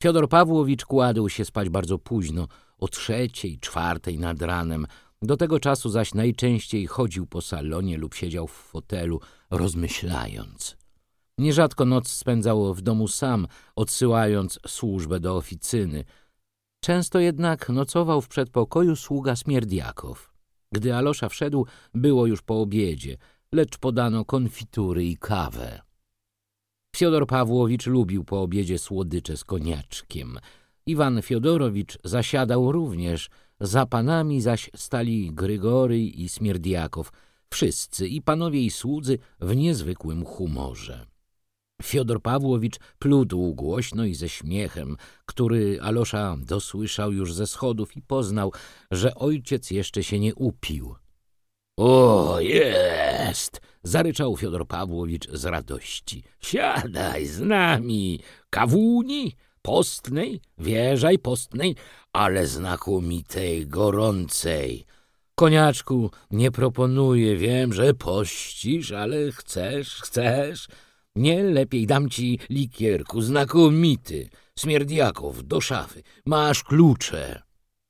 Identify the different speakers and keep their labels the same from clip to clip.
Speaker 1: Fiodor Pawłowicz kładł się spać bardzo późno, o 3:00, 4:00 nad ranem. Do tego czasu zaś najczęściej chodził po salonie lub siedział w fotelu, rozmyślając. Nierzadko noc spędzał w domu sam, odsyłając służbę do oficyny. Często jednak nocował w przedpokoju sługa Smierdiakow. Gdy Alosza wszedł, było już po obiedzie, lecz podano konfitury i kawę. Fiodor Pawłowicz lubił po obiedzie słodycze z koniaczkiem. Iwan Fiodorowicz zasiadał również, za panami zaś stali Grygoryj i Smierdiakow, wszyscy, i panowie i słudzy, w niezwykłym humorze. Fiodor Pawłowicz plótł głośno i ze śmiechem, który Alosza dosłyszał już ze schodów i poznał, że ojciec jeszcze się nie upił. — O, jest! — zaryczał Fiodor Pawłowicz z radości. — Siadaj z nami! Kawuni postnej, wierzaj postnej, ale znakomitej, gorącej. Koniaczku nie proponuję, wiem, że pościsz, ale chcesz. Nie, lepiej dam ci likierku, znakomity. Smierdiakow, do szafy. Masz klucze.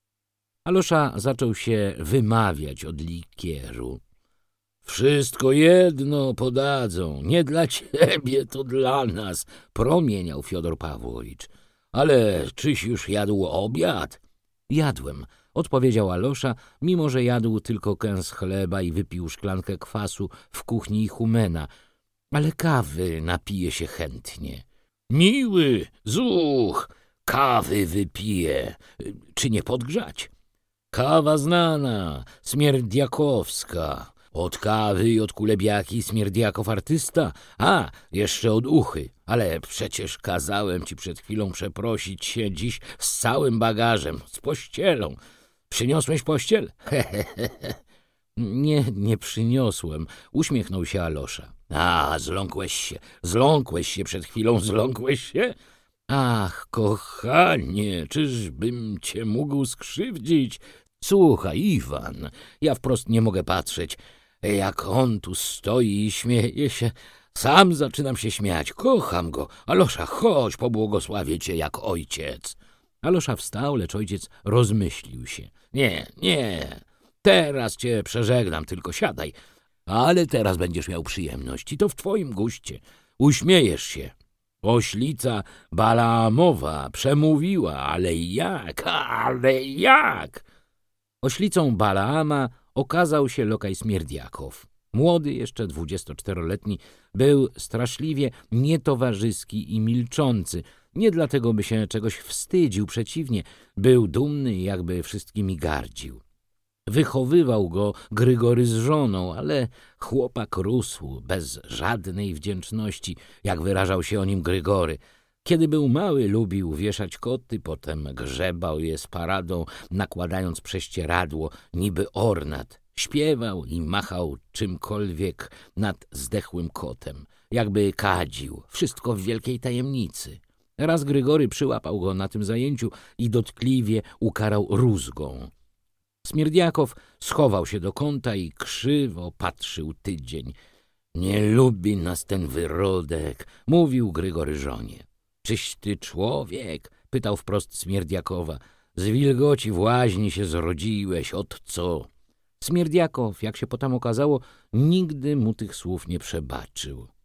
Speaker 1: Alosza zaczął się wymawiać od likieru. Wszystko jedno podadzą, nie dla ciebie, to dla nas, promieniał Fiodor Pawłowicz. Ale czyś już jadł obiad? Jadłem, odpowiedział Alosza, mimo że jadł tylko kęs chleba i wypił szklankę kwasu w kuchni Humena. Ale kawy napije się chętnie. Miły, zuch, kawy wypije. Czy nie podgrzać? Kawa znana, smierdiakowska. Od kawy i od kulebiaki Smierdiakow artysta, a jeszcze od uchy. Ale przecież kazałem ci przed chwilą przeprosić się dziś z całym bagażem, z pościelą. Przyniosłeś pościel? Nie przyniosłem, uśmiechnął się Alosza. A, zląkłeś się przed chwilą, zląkłeś się? Ach, kochanie, czyżbym cię mógł skrzywdzić? Słuchaj, Iwan, ja wprost nie mogę patrzeć, jak on tu stoi i śmieje się. Sam zaczynam się śmiać, kocham go. Alosza, chodź, pobłogosławię cię jak ojciec. Alosza wstał, lecz ojciec rozmyślił się. Nie, teraz cię przeżegnam, tylko siadaj. Ale teraz będziesz miał przyjemność i to w twoim guście. Uśmiejesz się. Oślica Balaamowa przemówiła, ale jak? Oślicą Balaama okazał się lokaj Smierdiakow. Młody, jeszcze 24-letni, był straszliwie nietowarzyski i milczący. Nie dlatego, by się czegoś wstydził, przeciwnie, był dumny i jakby wszystkimi gardził. Wychowywał go Grygory z żoną, ale chłopak rósł bez żadnej wdzięczności, jak wyrażał się o nim Grygory. Kiedy był mały, lubił wieszać koty, potem grzebał je z paradą, nakładając prześcieradło, niby ornat. Śpiewał i machał czymkolwiek nad zdechłym kotem, jakby kadził, wszystko w wielkiej tajemnicy. Raz Grygory przyłapał go na tym zajęciu i dotkliwie ukarał rózgą. Smierdiakow schował się do kąta i krzywo patrzył tydzień. Nie lubi nas ten wyrodek, mówił Grygory żonie. Czyś ty człowiek? Pytał wprost Smierdiakowa. Z wilgoci w łaźni się zrodziłeś, od co? Smierdiakow, jak się potem okazało, nigdy mu tych słów nie przebaczył.